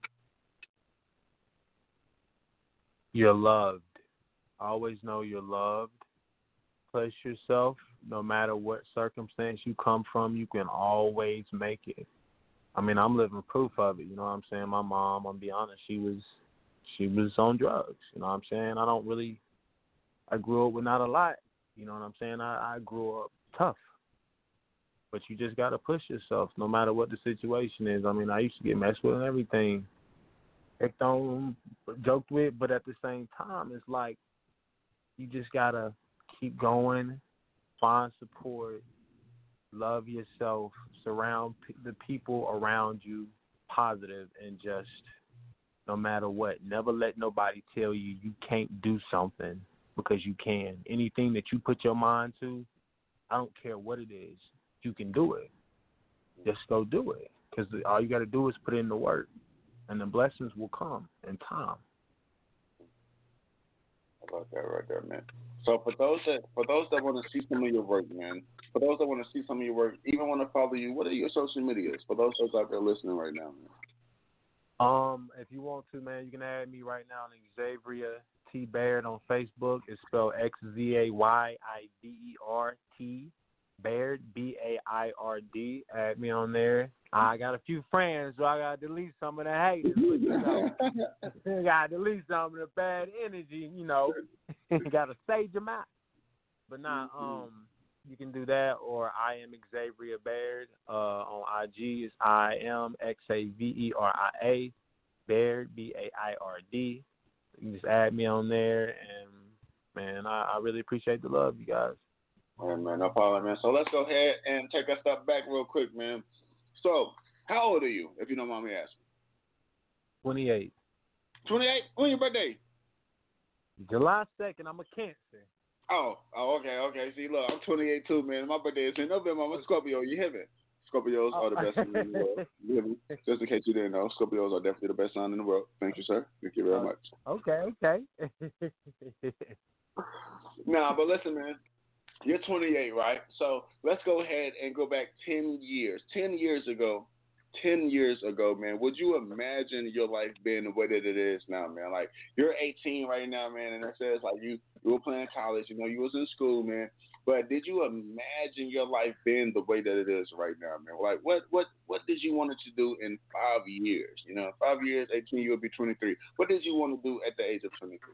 You're loved. Always know you're loved. Place yourself, no matter what circumstance you come from, you can always make it. I mean, I'm living proof of it. You know what I'm saying? My mom, I'm gonna be honest, she was she was on drugs. You know what I'm saying? I don't really. I grew up with not a lot. You know what I'm saying? I, I grew up tough. But you just got to push yourself no matter what the situation is. I mean, I used to get messed with and everything. Picked on, joked with, but at the same time, it's like you just got to keep going, find support, love yourself, surround p- the people around you positive, and just no matter what, never let nobody tell you you can't do something because you can. Anything that you put your mind to, I don't care what it is, you can do it. Just go do it, because all you got to do is put in the work, and the blessings will come in time. I love that right there, man. So for those that for those that want to see some of your work, man, for those that want to see some of your work, even want to follow you, what are your social medias? For those that's out there listening right now, man. Um, if you want to, man, you can add me right now on Xavier T Baird on Facebook. It's spelled X Z A Y I D E R T Baird, B A I R D. Add me on there. I got a few friends, so I got to delete some of the haters. But, you know, got to delete some of the bad energy, you know. Got to stage them out. But nah, um, you can do that, or I am Xavier Baird. Uh, on I G is I am X A V E R I A Baird, B A I R D. You can just add me on there, and man, I, I really appreciate the love, you guys. All right, man, no problem, man. So let's go ahead and take a step back real quick, man. So, how old are you, if you don't mind me asking? twenty-eight. twenty-eight? When's your birthday? July second. I'm a Cancer. Oh, oh, okay, okay. See, look, I'm twenty-eight too, man. My birthday is in November. I'm a Scorpio. You hear me? Scorpios are the best sign in the world. You hear me? Just in case you didn't know, Scorpios are definitely the best sign in the world. Thank you, sir. Thank you very much. Okay, okay. Nah, but listen, man. You're twenty-eight, right? So let's go ahead and go back ten years. ten years ago, ten years ago, man, would you imagine your life being the way that it is now, man? Like, you're eighteen right now, man, and it says, like, you, you were playing college, you know, you was in school, man. But did you imagine your life being the way that it is right now, man? Like, what what, what did you want to do in five years? You know, five years, eighteen, you would be twenty-three. What did you want to do at the age of twenty-three?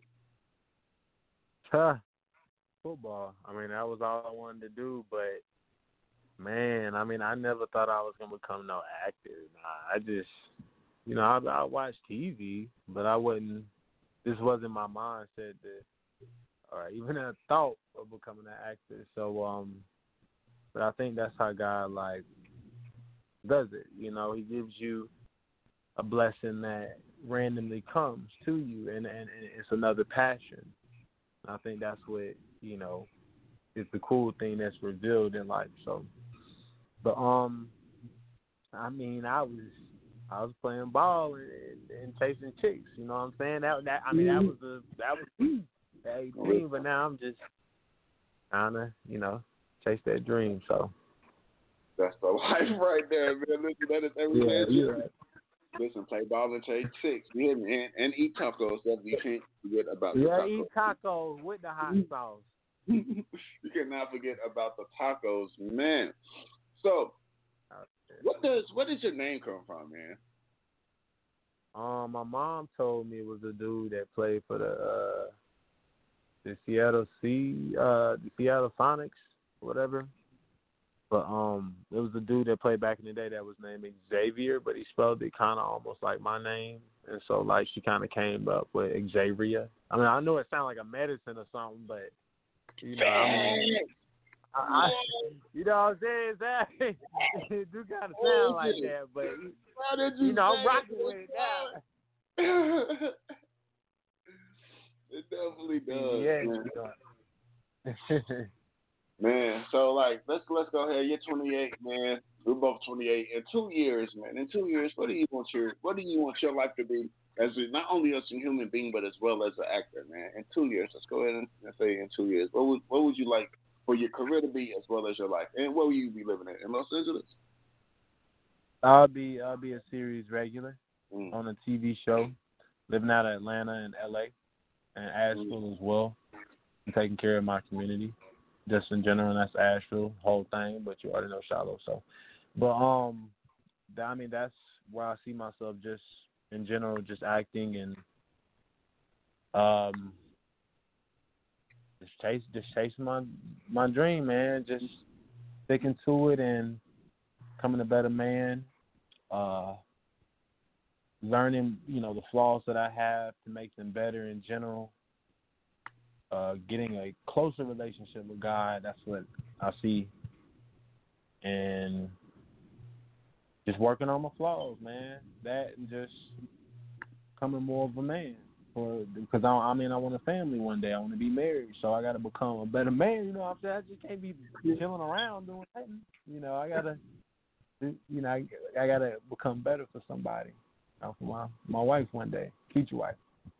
Huh. Football. I mean, that was all I wanted to do, but man, I mean, I never thought I was gonna become no actor. Nah, I just, you know, I, I watched T V, but I wasn't. This wasn't my mindset that, or even a thought of becoming an actor. So, um, but I think that's how God like does it. You know, He gives you a blessing that randomly comes to you, and and, and it's another passion. I think that's what, you know, is the cool thing that's revealed in life. So, but um, I mean, I was I was playing ball and, and chasing chicks. You know what I'm saying? That that I mean, that was a that was at eighteen. But now I'm just trying to, you know, chase that dream. So that's the life right there, man. Listen, that is everything. Yeah, you right. Listen, play ball and chase chicks. You hear me? And, and eat tacos. That we can't forget about. Yeah, the tacos. eat tacos with the hot sauce. You cannot forget about the tacos, man. So, what does what does your name come from, man? Um, my mom told me it was a dude that played for the uh, the Seattle Sea, uh, the Seattle Sonics, whatever. But um, it was a dude that played back in the day that was named Xavier, but he spelled it kind of almost like my name, and so like she kind of came up with Xavier. I mean, I know it sounds like a medicine or something, but you know, I mean, I, I, you know what I'm saying? Exactly. It do kind of sound like that, but you, you know, I'm rocking with it now. It definitely does. Yeah, man. Man, so like let's let's go ahead. You're twenty-eight, man. We're both twenty-eight. In two years, man. In two years, what do you want your what do you want your life to be as a, not only as a human being but as well as an actor, man? In two years, let's go ahead and say in two years. What would what would you like for your career to be as well as your life, and where will you be living at in Los Angeles? I'll be I'll be a series regular mm. on a T V show, living out of Atlanta and L A and Asheville mm. as well. I'm taking care of my community. Just in general, and that's Asheville, whole thing, but you already know Shiloh. So, but um, that, I mean, that's where I see myself just in general, just acting and um, just chase, just chasing my my dream, man. Just sticking to it and becoming a better man. Uh, learning, you know, the flaws that I have to make them better in general. Uh, getting a closer relationship with God, that's what I see. And just working on my flaws, man. That and just becoming more of a man. For, because I, I mean, I want a family one day. I want to be married, so I got to become a better man. You know what I'm saying? I just can't be chilling around doing nothing. You know, I gotta, you know, I, I gotta become better for somebody. You know, for my my wife one day, future wife.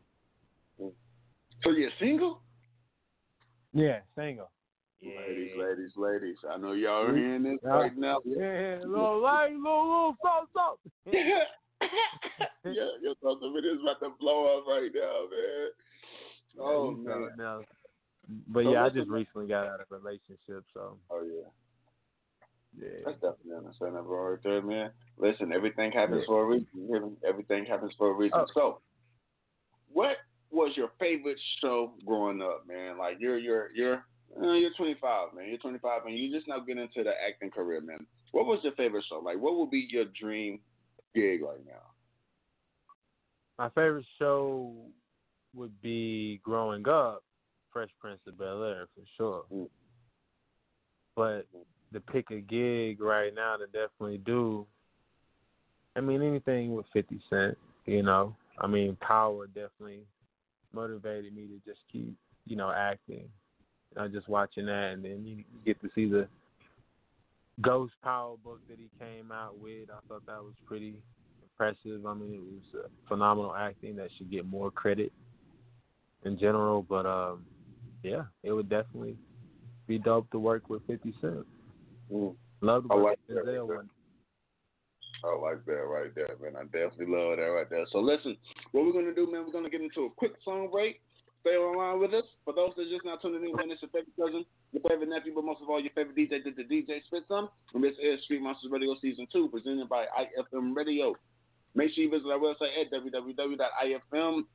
So you're single? Yeah, single. Ladies, ladies, ladies. I know y'all are hearing this right now. Yeah, yeah, little light, little, little, salt, salt. Yeah, your social media is about to blow up right now, man. Oh, man. No. But, so yeah, I just recently got out of a relationship, so. Oh, yeah. Yeah. That's definitely understandable right there, man. Listen, everything happens yeah. for a reason. Everything happens for a reason. Oh. So, what was your favorite show growing up, man? Like, you're, you're, you're, Uh, you're twenty-five, man. You're twenty-five, and you just now getting into the acting career, man. What was your favorite show? Like, what would be your dream gig right now? My favorite show would be growing up, Fresh Prince of Bel-Air, for sure. Mm. But to pick a gig right now to definitely do, I mean, anything with fifty Cent, you know. I mean, Power definitely motivated me to just keep, you know, acting. I just watching that, and then you get to see the Ghost Power book that he came out with. I thought that was pretty impressive. I mean, it was uh, phenomenal acting that should get more credit in general. But, um, yeah, it would definitely be dope to work with fifty Cent. Mm. Love to I work like with Denzel that. one. I like that right there, man. I definitely love that right there. So, listen, what we're going to do, man, we're going to get into a quick song break. Stay online with us. For those that just now tuning in, man, it's your favorite cousin, your favorite nephew, but most of all, your favorite D J, the, the D J Spit Some. And this is Street Monsters Radio Season two, presented by I F M Radio. Make sure you visit our website at w w w dot i f m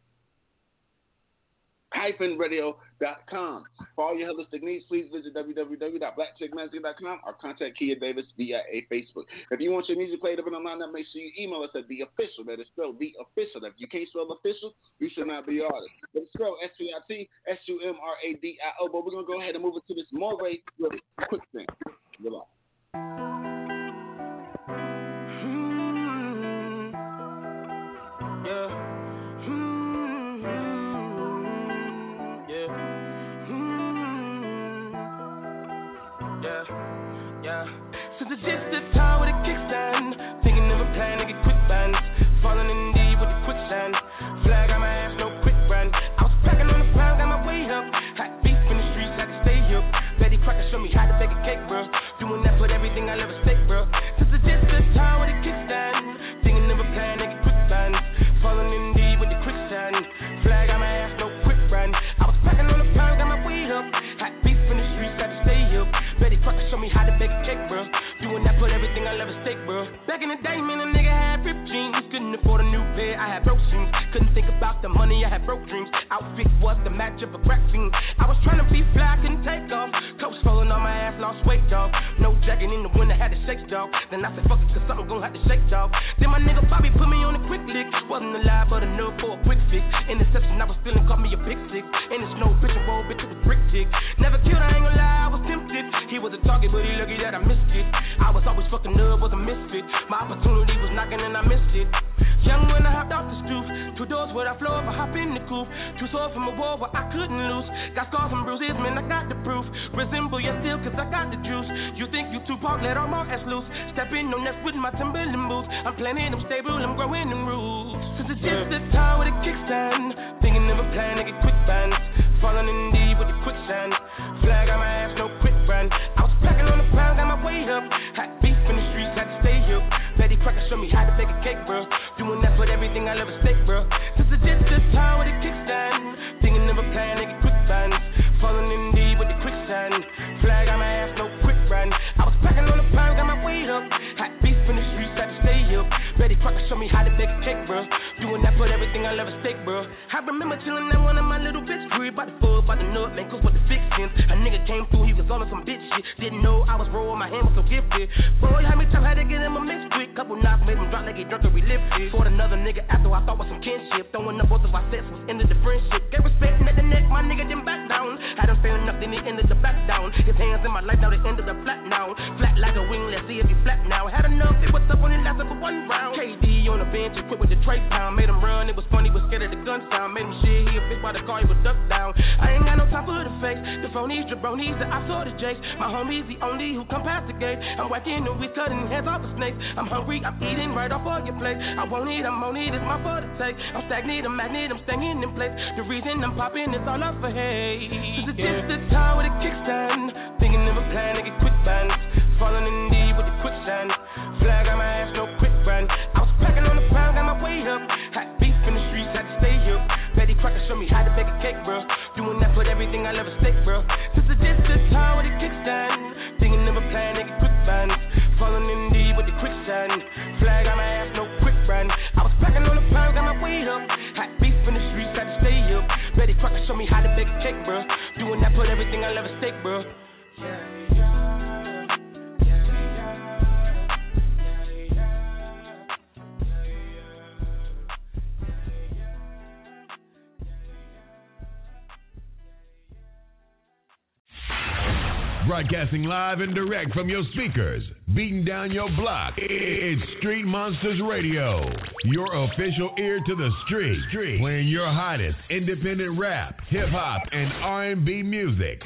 radio dot com. For all your holistic needs, please visit w w w dot black chick magazine dot com or contact Kia Davis via a Facebook. If you want your music played up in the lineup, make sure you email us at The Official. That is spelled The Official. If you can't spell official, you should not be artist. But it's spelled S P I T S U M R A D I O. But we're going to go ahead and move it to this Moray with a quick thing. Good luck. Since it's just the time with a kickstand, thinking of a plan to get quick bands, falling in deep with the quicksand. Flag on my ass, no quick run. I was packing on the pound, got my way up. Hot beef in the streets, had to stay up. Betty Crocker showed me how to bake a cake, bro. Doing that, put everything I love at stake, bro. Since it's just the time with a kickstand, thinking of a plan to get quick bands, falling in deep with the quicksand. Flag on my ass, no quick run. I was packing on the pound, got my way up. Hot beef in the streets, had to stay up. Betty Crocker showed me how to bake a cake, bro. Doing that, put everything I love at stake, bro. Back in the day, man, a nigga had ripped jeans. Couldn't afford a new pair, I had broke jeans. Couldn't think about the money, I had broke dreams. Outfit was the match of a crack fiend. I was trying to be fly, couldn't take off. Coats falling on my ass, lost weight, dog. No jacket in the winter, had to shake, dog. Then I said, fuck it, cause something gon' have to shake, dog. Then my nigga Bobby put me on a quick lick. Wasn't alive, but enough for a quick fix. Interception, I was feeling, caught me a big six. And it's no bitch and roll, bitch, it was brick tick. Never killed, I ain't gonna lie, I was tempted. He was a target, but he lucky that I missed it. I was always fucking up, was a misfit. My opportunity was knocking and I missed it. Young when I hopped off the stoop, two doors where I floor, if I hop in the coupe. Two swords from a war where I couldn't lose. Got scars and bruises, man, I got the proof. Resemble you still, cause I got the juice. You think you too pop, let all my ass loose. Step in on that with my Timberland boots. I'm planning, I'm stable, I'm growing in roots. Since it's just the time with a kickstand, thinking of a plan to get quick bands, falling in deep with the quicksand. Flag on my ass, no quick run. I was packing on the pound, got my weight up. Hot beef in the streets, had to stay up. Betty Crocker showed me how to bake a cake, bro. Doing that, put everything I love at stake, bro. Since it's just the time with a kickstand, thinking of a plan to get quick bands, falling in deep with the quicksand. Flag on my ass, no quick run. I was packing on the pound, got my weight up. Hot beef in the streets, had to stay up. show me how to bake a cake, bro. Doing that, put everything I'll ever stake, bro. I remember chillin' at one of my little bitch crib, about to full, about to nut, man, cook for the fixins. A nigga came through, he was on some bitch shit. Didn't know I was rolling, my hand was so gifted. Boy, how many times had to get him a mix quick? Couple knocks made him drop like he drunk and relifted. Fought another nigga after I thought was some kinship. Throwing up both of our sets was ended the friendship. Get respect at the neck, my nigga didn't back down. Had him standing up, then he ended the back down. His hands in my life, now they ended up flat now. Flat like a wing, let's see if he flat now. Had enough, it was up when it lasted for one round. K D on the bench, equipped with the tray pound. Made him run, it was funny, was scared of the gun sound. Made him shit, he a bitch by the car, he was ducked down. I ain't got no time for the fakes. The phonies, jabronis, that I saw the jakes. My homies, the only who come past the gate. I'm whacking and we cutting heads off the snakes. I'm hungry, I'm eating right off of your plate. I won't eat, I'm on it, it's my fault to take. I'm stagnant, I'm magnet, I'm staying in place. The reason I'm popping is all up for hate. Cause it's just the time with a kickstand. Thinking of a plan to get quick bands. Falling in deep with the quicksand. Flag on my ass, no quick brand. I was packing on the pound, got my way up. Hot beef in the streets, had to stay up. Betty Crocker show me how to bake a cake, bro. Doing that, put everything I'll ever stake, bro. Since it's just the time with a kickstand. Thinking of a plan to get quick bands. Falling in deep with the quicksand. Flag on my ass, no quick brand. I was packing on the pound, got my way up. Hot beef in the streets, had to stay up. Betty Crocker show me how to bake a cake, bro. Doing that, put everything I'll ever stake, bro. Broadcasting live and direct from your speakers, beating down your block. It's Street Monsters Radio, your official ear to the street, street. Playing your hottest independent rap, hip hop, and R and B music.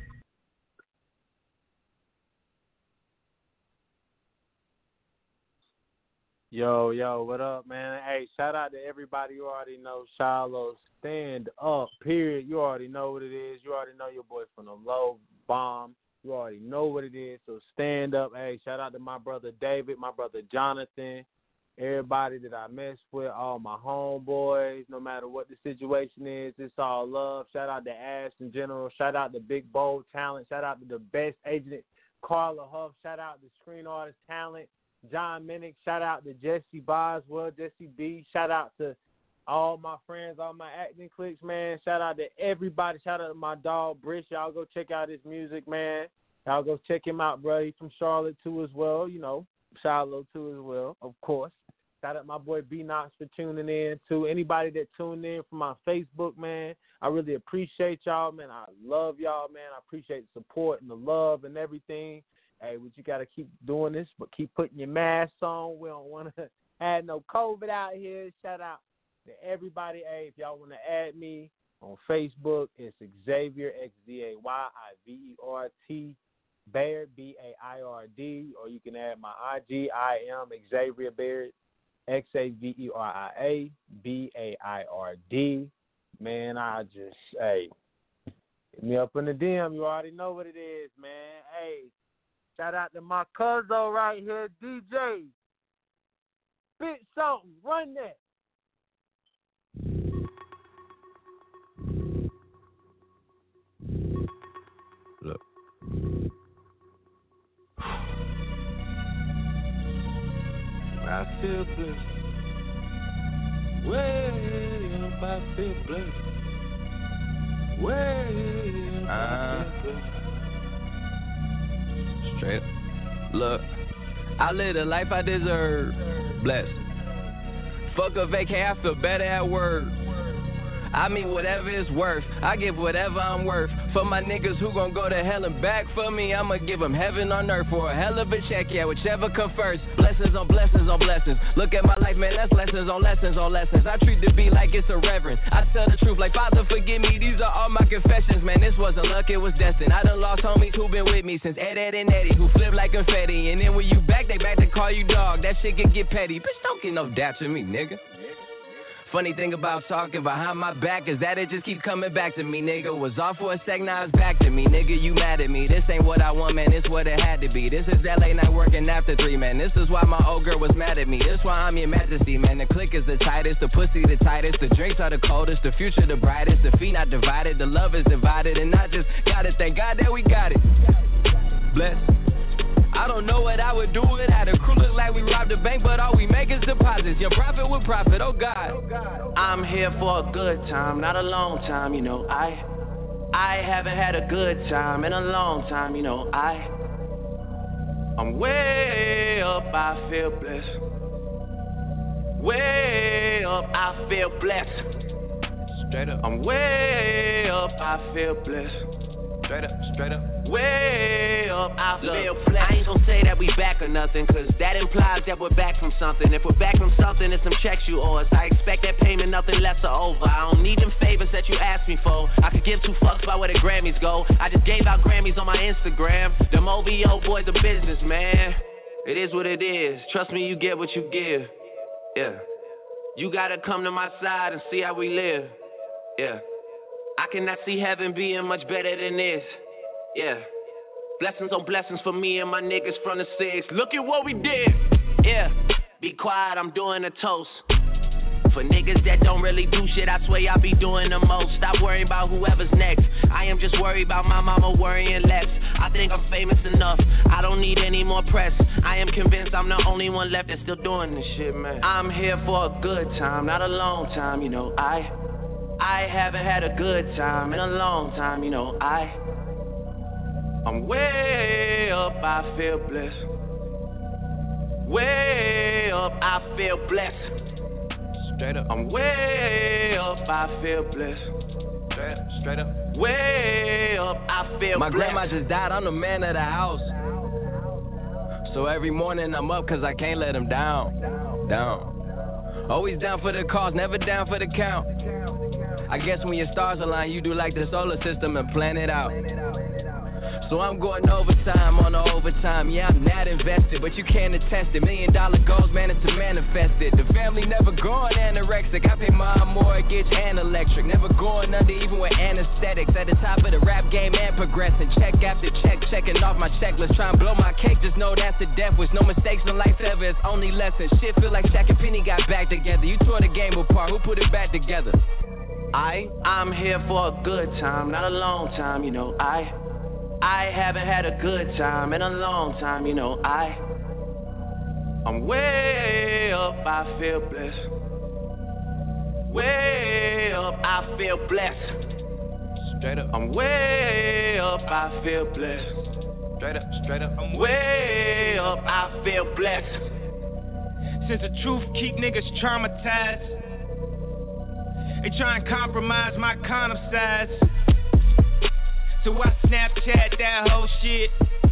Yo, yo, what up, man? Hey, shout out to everybody you already know. Shiloh, stand up, period. You already know what it is. You already know your boy from the low bomb. You already know what it is, so stand up. Hey, shout out to my brother David, my brother Jonathan, everybody that I mess with, all my homeboys, no matter what the situation is, it's all love. Shout out to Ash in general. Shout out to Big Bold Talent. Shout out to the best agent, Carla Huff. Shout out to Screen Artist Talent, John Minnick. Shout out to Jesse Boswell, Jesse B. Shout out to all my friends, all my acting cliques, man. Shout out to everybody. Shout out to my dog, Brish. Y'all go check out his music, man. Y'all go check him out, bro. He's from Charlotte, too, as well. You know, Shiloh, too, as well, of course. Shout out my boy B-Knox for tuning in, too. Anybody that tuned in from my Facebook, man, I really appreciate y'all, man. I love y'all, man. I appreciate the support and the love and everything. Hey, but you got to keep doing this, but keep putting your mask on. We don't want to have no COVID out here. Shout out to everybody. Hey, if y'all want to add me on Facebook, it's Xavier, X Z A Y I V E R T, Baird, B A I R D, or you can add my I G. I am Xavier Baird, X A V E R I A, B A I R D. Man, I just, hey, hit me up in the D M. You already know what it is, man. Hey, shout out to my cousin right here, D J. Spit something. Run that. Look. I feel blessed. Way up, I feel blessed. Way up, I feel blessed. Straight up. Look, I live the life I deserve. Blessed. Fuck a vacay, I feel better at work. I mean whatever it's worth, I give whatever I'm worth. For my niggas who gon' go to hell and back for me, I'ma give them heaven on earth for a hell of a check, yeah, whichever come first. Blessings on blessings on blessings. Look at my life, man, that's lessons on lessons on lessons. I treat the beat like it's a reverend. I tell the truth like, Father, forgive me, these are all my confessions. Man, this wasn't luck, it was destined. I done lost homies who been with me since Ed, Ed, and Eddie, who flip like confetti. And then when you back, they back to call you dog. That shit can get petty. Bitch, don't get no dap to me, nigga. Funny thing about talking behind my back is that it just keeps coming back to me, nigga. Was off for a sec, now it's back to me, nigga. You mad at me? This ain't what I want, man. This what it had to be. This is that late night working after three, man. This is why my old girl was mad at me. This why I'm your majesty, man. The click is the tightest, the pussy the tightest, the drinks are the coldest, the future the brightest, the feet not divided, the love is divided, and I just gotta thank God that we got it. Bless. I don't know what I would do without a crew. Look like we robbed a bank, but all we make is deposits. Your profit with profit, oh God. I'm here for a good time, not a long time, you know. I I haven't had a good time in a long time, you know. I I'm way up, I feel blessed. Way up, I feel blessed. Straight up. I'm way up, I feel blessed. Straight up, straight up. Way up, I feel blessed. I ain't gon' say that we back or nothing, cause that implies that we're back from something. If we're back from something, it's some checks you owe us. I expect that payment, nothing less or over. I don't need them favors that you asked me for. I could give two fucks about where the Grammys go. I just gave out Grammys on my Instagram. Them O V O boys are business, man. It is what it is. Trust me, you get what you give. Yeah. You gotta come to my side and see how we live. Yeah. I cannot see heaven being much better than this. Yeah. Blessings on blessings for me and my niggas from the six. Look at what we did. Yeah. Be quiet, I'm doing a toast. For niggas that don't really do shit, I swear y'all be doing the most. Stop worrying about whoever's next. I am just worried about my mama worrying less. I think I'm famous enough, I don't need any more press. I am convinced I'm the only one left that's still doing this shit, man. I'm here for a good time, not a long time, you know. I I haven't had a good time in a long time, you know. I I'm way up, I feel blessed. Way up, I feel blessed. Straight up. I'm way up, I feel blessed. Straight up, straight up. Way up, I feel My blessed. My grandma just died, I'm the man of the house. So every morning I'm up cause I can't let him down. Down. Always down for the cause, never down for the count. I guess when your stars align, you do like the solar system and plan it out. So I'm going overtime on the overtime. Yeah, I'm not invested, but you can't attest it. Million dollar goals, managed to manifest it. The family never going anorexic. I pay my mortgage and electric. Never going under even with anesthetics. At the top of the rap game and progressing. Check after check, checking off my checklist. Trying to blow my cake, just know that's the death wish. No mistakes in life ever, it's only lessons. Shit feel like Shaq and Penny got back together. You tore the game apart, who put it back together? I, I'm here for a good time, not a long time, you know. I I haven't had a good time in a long time, you know. I, I'm way up, I feel blessed. Way up, I feel blessed. Straight up. I'm way up, I feel blessed. Straight up, straight up. I'm way up, I feel blessed. Since the truth keep niggas traumatized, they try and compromise my condom size. So I Snapchat that whole shit.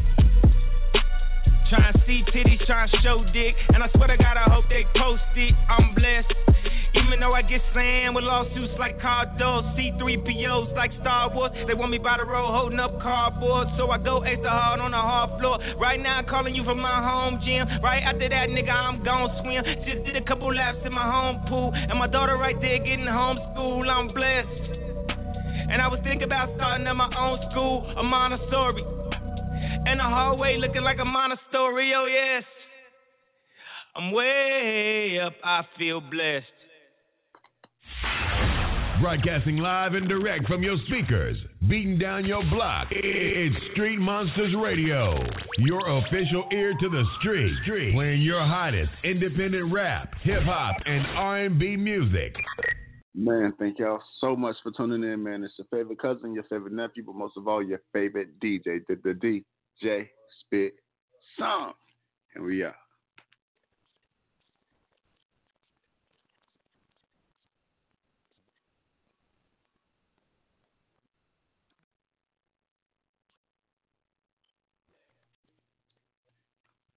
Tryna see titties, tryna show dick. And I swear to God, I hope they post it. I'm blessed. Even though I get slammed with lawsuits like Cardos, C three P Os like Star Wars. They want me by the road holding up cardboard. So I go extra hard on the hard floor. Right now I'm calling you from my home gym. Right after that, nigga, I'm gon' swim. Just did a couple laps in my home pool. And my daughter right there getting homeschooled. I'm blessed. And I was thinking about starting at my own school, a Montessori. And the hallway looking like a monastery, oh yes. I'm way up, I feel blessed. Broadcasting live and direct from your speakers, beating down your block. It's Street Monsters Radio, your official ear to the street, street. Playing your hottest independent rap, hip-hop, and R and B music. Man, thank y'all so much for tuning in, man. It's your favorite cousin, your favorite nephew, but most of all, your favorite D J, the, the D J Spit Song. And we are.